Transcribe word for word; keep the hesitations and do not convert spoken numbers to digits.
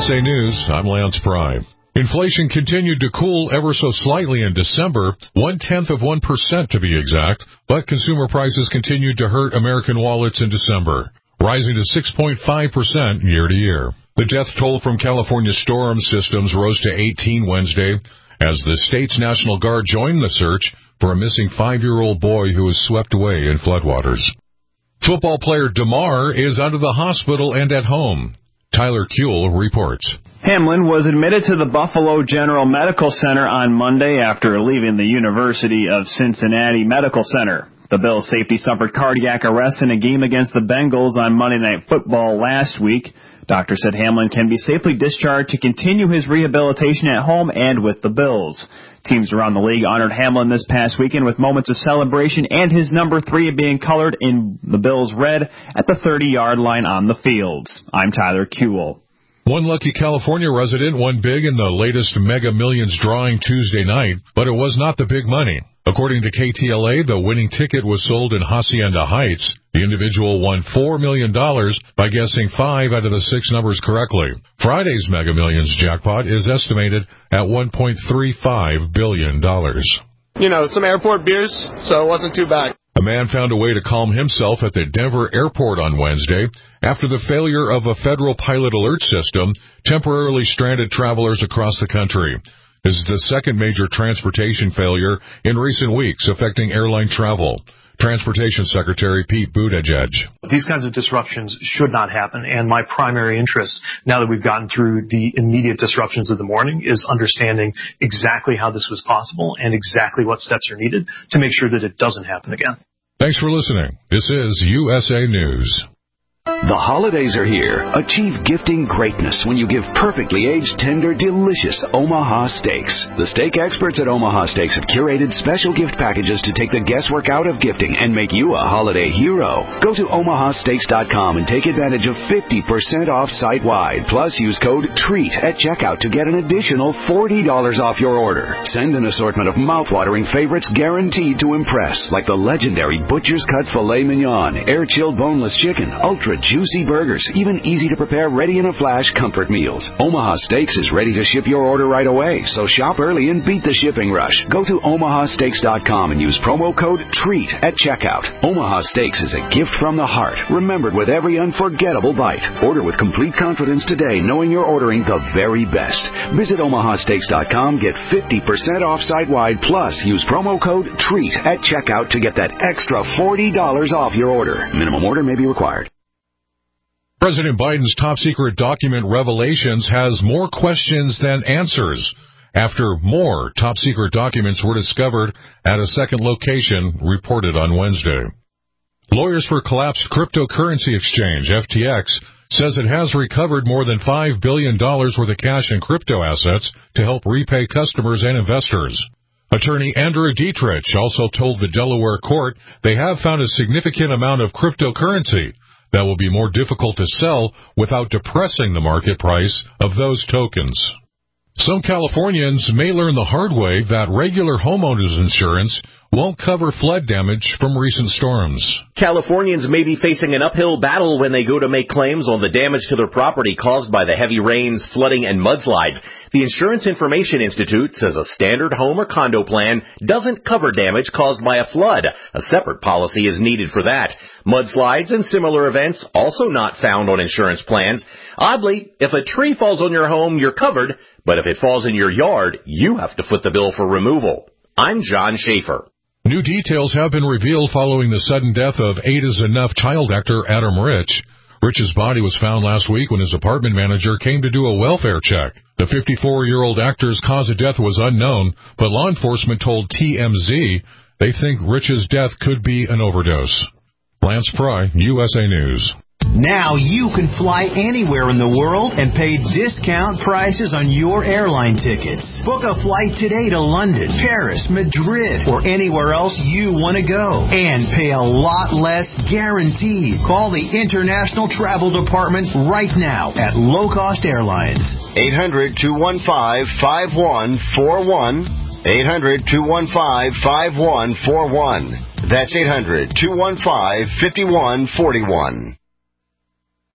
S A News, I'm Lance Pry. Inflation continued to cool ever so slightly in December, one-tenth of one percent to be exact, but consumer prices continued to hurt American wallets in December, rising to six point five percent year to year. The death toll from California storm systems rose to eighteen Wednesday as the state's National Guard joined the search for a missing five-year-old boy who was swept away in floodwaters. Football player DeMar is out of the hospital and at home. Tyler Kuehl reports. Hamlin was admitted to the Buffalo General Medical Center on Monday after leaving the University of Cincinnati Medical Center. The Bills safety suffered cardiac arrest in a game against the Bengals on Monday Night Football last week. Doctors said Hamlin can be safely discharged to continue his rehabilitation at home and with the Bills. Teams around the league honored Hamlin this past weekend with moments of celebration and his number three being colored in the Bills' red at the thirty-yard line on the fields. I'm Tyler Kuehl. One lucky California resident won big in the latest Mega Millions drawing Tuesday night, but it was not the big money. According to K T L A, the winning ticket was sold in Hacienda Heights. The individual won four million dollars by guessing five out of the six numbers correctly. Friday's Mega Millions jackpot is estimated at one point three five billion dollars. You know, some airport beers, so it wasn't too bad. A man found a way to calm himself at the Denver airport on Wednesday after the failure of a federal pilot alert system temporarily stranded travelers across the country. This is the second major transportation failure in recent weeks affecting airline travel. Transportation Secretary Pete Buttigieg. These kinds of disruptions should not happen, and my primary interest, now that we've gotten through the immediate disruptions of the morning, is understanding exactly how this was possible and exactly what steps are needed to make sure that it doesn't happen again. Thanks for listening. This is U S A News. The holidays are here. Achieve gifting greatness when you give perfectly aged, tender, delicious Omaha Steaks. The steak experts at Omaha Steaks have curated special gift packages to take the guesswork out of gifting and make you a holiday hero. Go to omaha steaks dot com and take advantage of fifty percent off site-wide. Plus, use code TREAT at checkout to get an additional forty dollars off your order. Send an assortment of mouth-watering favorites guaranteed to impress, like the legendary Butcher's Cut Filet Mignon, air-chilled boneless chicken, ultra juicy burgers, even easy-to-prepare, ready-in-a-flash comfort meals. Omaha Steaks is ready to ship your order right away, so shop early and beat the shipping rush. Go to omaha steaks dot com and use promo code TREAT at checkout. Omaha Steaks is a gift from the heart, remembered with every unforgettable bite. Order with complete confidence today, knowing you're ordering the very best. Visit omaha steaks dot com, get fifty percent off site-wide, plus use promo code TREAT at checkout to get that extra forty dollars off your order. Minimum order may be required. President Biden's top-secret document revelations has more questions than answers after more top-secret documents were discovered at a second location, reported on Wednesday. Lawyers for collapsed cryptocurrency exchange, F T X, says it has recovered more than five billion dollars worth of cash and crypto assets to help repay customers and investors. Attorney Andrew Dietrich also told the Delaware court they have found a significant amount of cryptocurrency that will be more difficult to sell without depressing the market price of those tokens. Some Californians may learn the hard way that regular homeowners insurance won't cover flood damage from recent storms. Californians may be facing an uphill battle when they go to make claims on the damage to their property caused by the heavy rains, flooding, and mudslides. The Insurance Information Institute says a standard home or condo plan doesn't cover damage caused by a flood. A separate policy is needed for that. Mudslides and similar events also not found on insurance plans. Oddly, if a tree falls on your home, you're covered, but if it falls in your yard, you have to foot the bill for removal. I'm John Schaefer. New details have been revealed following the sudden death of Eight Is Enough child actor Adam Rich. Rich's body was found last week when his apartment manager came to do a welfare check. The fifty-four-year-old actor's cause of death was unknown, but law enforcement told T M Z they think Rich's death could be an overdose. Lance Pry, U S A News. Now you can fly anywhere in the world and pay discount prices on your airline tickets. Book a flight today to London, Paris, Madrid, or anywhere else you want to go. And pay a lot less guaranteed. Call the International Travel Department right now at Low Cost Airlines. eight hundred, two one five, five one four one. eight hundred, two one five, five one four one. That's eight hundred, two one five, five one four one.